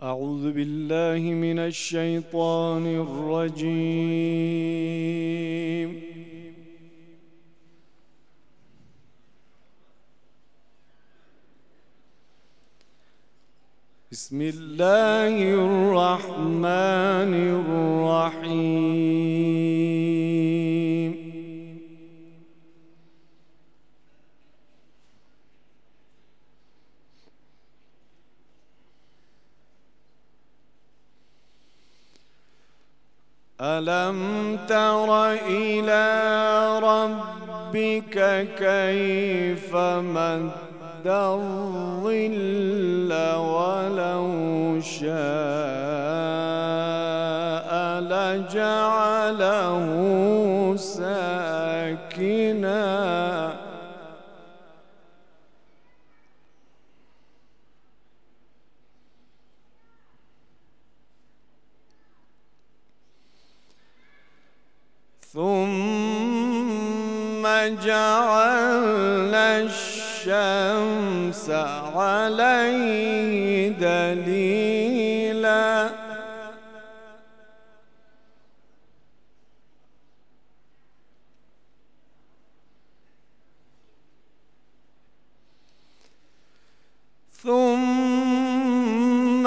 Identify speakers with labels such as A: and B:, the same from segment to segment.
A: أعوذ بالله من الشيطان الرجيم. بسم الله الرحمن الرحيم. ألم تر إلى ربك كيف مد الظل ولو شاء لجعله ساكنا ثم جعلنا الشمس عليه دليلا ثم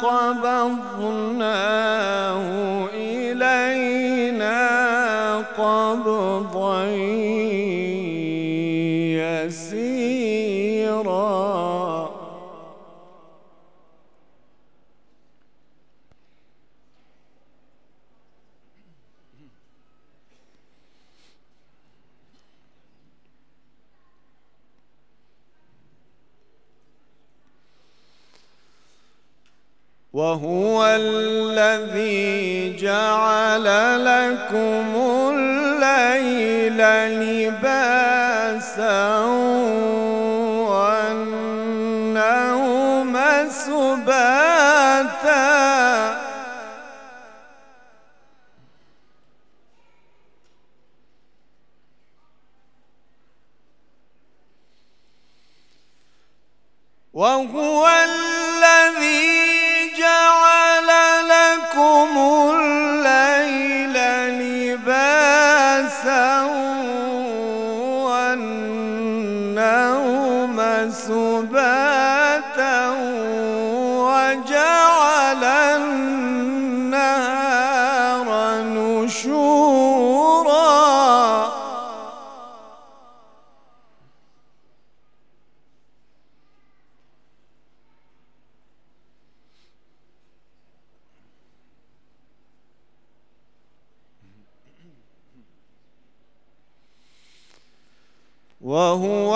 A: قبضناه إلينا قبضا يسيرا وهو الذي جعل لكم الليل لباسا والنوم سباتا وهو الذي جعل لكم الليل لباسا والنوم سباتا وجعل النهار نشورا وهو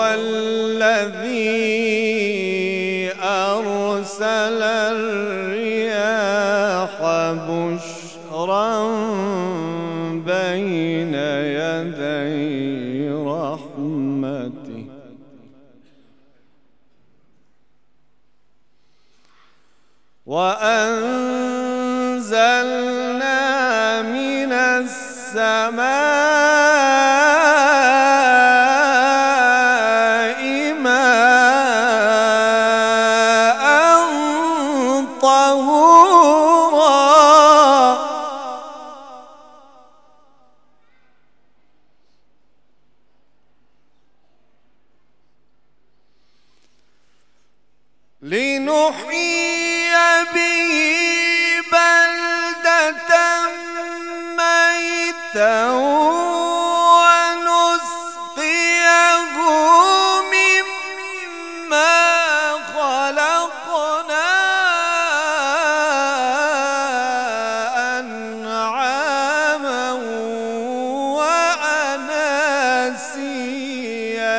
A: الذي أرسل الرياح بشرا بين يدي رحمته وأنزلنا من السماء ماء طهورا لنحيي به بلدة ميتا ونسقيه مما خلقنا أنعاما وأناسيا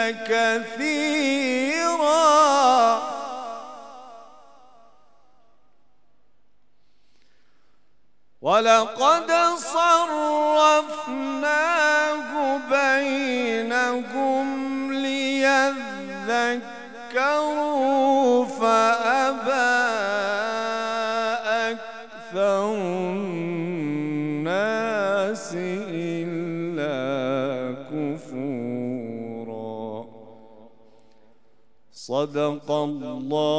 A: كثيرا ولقد صرفناه بينهم ليذكروا فأبى أكثر الناس إلا كفورا. صدق الله